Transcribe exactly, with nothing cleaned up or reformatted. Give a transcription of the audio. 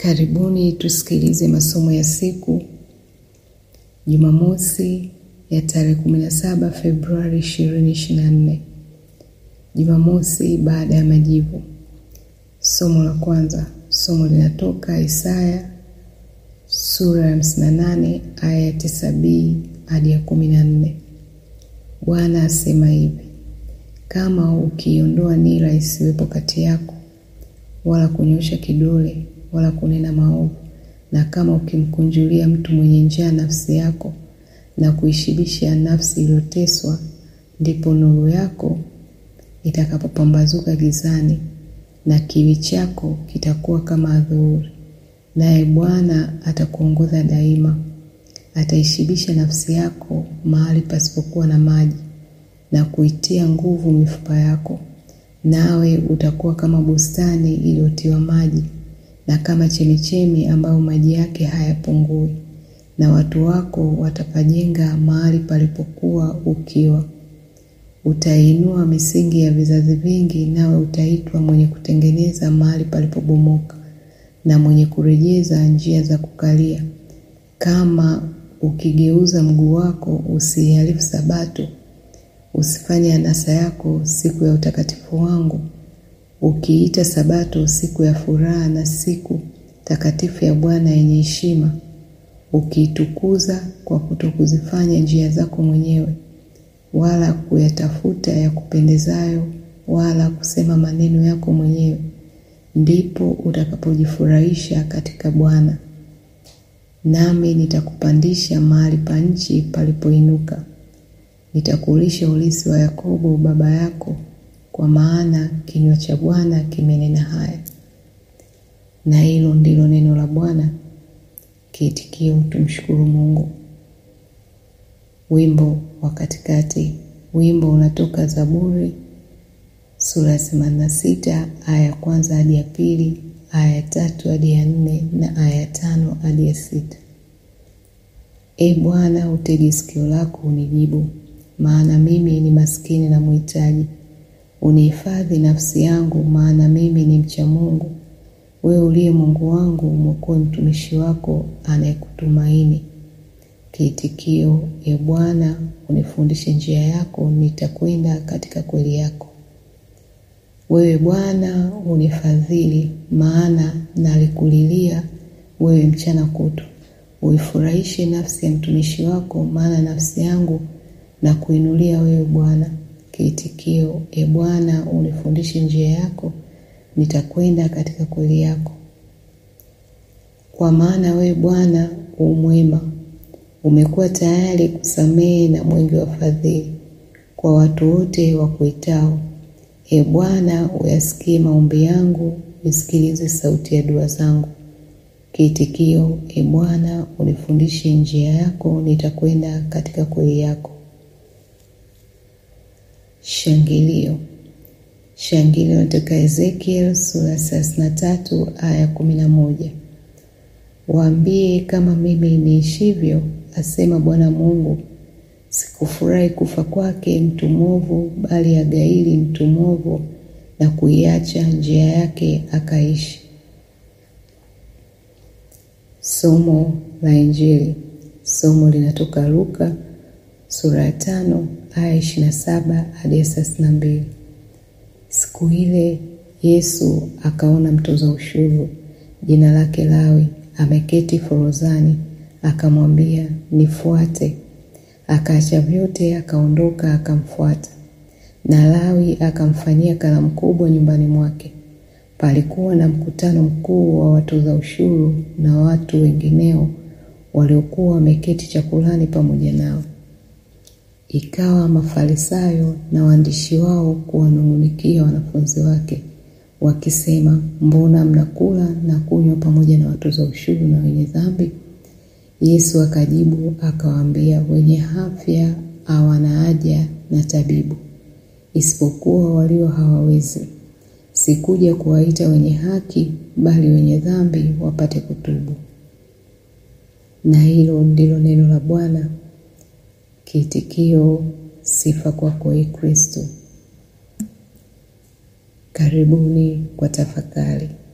Karibuni tusikilize masomo ya siku Jumamosi ya tarehe kumi na saba Februari ishirini ishirini na nne. Jumamosi baada ya majivu. Somo la kwanza, somo linatoka Isaya sura ya hamsini na nane aya ya tisa b hadi ya kumi na nne. Bwana asema hivi: kama ukiondoa nira isiwepo kati yako, wala kunyosha kidole, wala kunena maovu, na kama ukimkunjulia mtu mwenye njaa nafsi yako, na kuishibisha nafsi iliyoteswa, ndipo nuru yako itakapopambazuka gizani, na kiwi chako kitakuwa kama adhuhuri. Naye Bwana atakuongoza daima, ataishibisha nafsi yako mahali pasipokuwa na maji, na kuitia nguvu mifupa yako. Nawe utakuwa kama bustani iliyotiwa maji, na kama chemichemi ambayo maji yake hayapungui. Na watu wako watapajenga mahali palipokuwa ukiwa. Utainua misingi ya vizazi vingi, nawe utaitwa mwenye kutengeneza mahali palipobomoka, na mwenye kurejeza njia za kukalia. Kama ukigeuza mguu wako usihalifu sabato, usifanye anasa yako siku ya utakatifu wangu, ukiita sabato siku ya furaha na siku takatifu ya Bwana yenye heshima, ukiitukuza kwa kutokuzifanya njia zako mwenyewe, wala kuyatafuta ya kupendezayo, wala kusema maneno yako mwenyewe, ndipo utakapojifurahisha katika Bwana. Nami nitakupandisha mahali pa nchi palipoinuka, nitakulisha ulisi wa Yakobo baba yako, kwa maana kinywa cha Bwana kimenena haya. Na hilo ndilo neno la Bwana. Kiitikio: tumshukuru Mungu. Wimbo wa katikati. Wimbo unatoka Zaburi sura ya themanini na sita aya ya kwanza hadi ya pili, aya ya tatu hadi ya nne, na aya ya tano hadi ya sita. E Bwana, utege sikio lako unijibu, maana mimi ni maskini na mhitaji. Unihifadhi nafsi yangu, maana mimi ni mcha Mungu. Wewe uliye Mungu wangu, mwokoe mtumishi wako anayekutumaini. Kiitikio: E Bwana, unifundishe njia yako, nitakwenda katika kweli yako. Wewe Bwana unifadhili, maana nalikulilia wewe mchana kutwa. Uifurahishe nafsi ya mtumishi wako, maana nafsi yangu na kuinulia wewe Bwana. Kiitikio: E Bwana, unifundishe njia yako, nitakwenda katika kweli yako. Kwa maana wewe Bwana umwema, umekuwa tayari kusamehe na mwingi wa fadhili kwa watu wote wakuitao. E Bwana, uyasikie maombi yangu, usikilize sauti ya dua zangu. Kiitikio: E Bwana, unifundishe njia yako, nitakwenda katika kweli yako. Shangilio. Shangilio kutoka Ezekiel sura ya thelathini na tatu aya ya kumi na moja. Waambie, kama mimi niishivyo, asema Bwana Mungu, sikufurahi kufa kwake mtu mwovu, bali agaili mtu mwovu na kuiacha njia yake akaishi. Somo la Injili. Somo linatoka Luka sura ya tano aya ishirini na saba hadi thelathini na mbili. Siku ile Yesu akaona mtoza ushuru, jina lake Lawi, ameketi forodhani, akamwambia, nifuate. Akaacha vyote akaondoka akamfuata. Na Lawi akamfanyia karamu kubwa nyumbani mwake. Palikuwa na mkutano mkuu wa watoza ushuru na watu wengineo waliokuwa wameketi chakulani pamoja nao. Ikawa Mafarisayo na waandishi wao kuwanung'unikia wanafunzi wake, wakisema, mbona mnakula na kunywa pamoja na watoza ushuru na wenye dhambi? Yesu akajibu akawaambia, wenye afya hawana haja na tabibu, isipokuwa walio hawawezi. Sikuja kuwaita wenye haki, bali wenye dhambi wapate kutubu. Na hilo ndilo neno la Bwana. Kiitikio: sifa kwako ee Kristo. Karibuni kwa tafakari.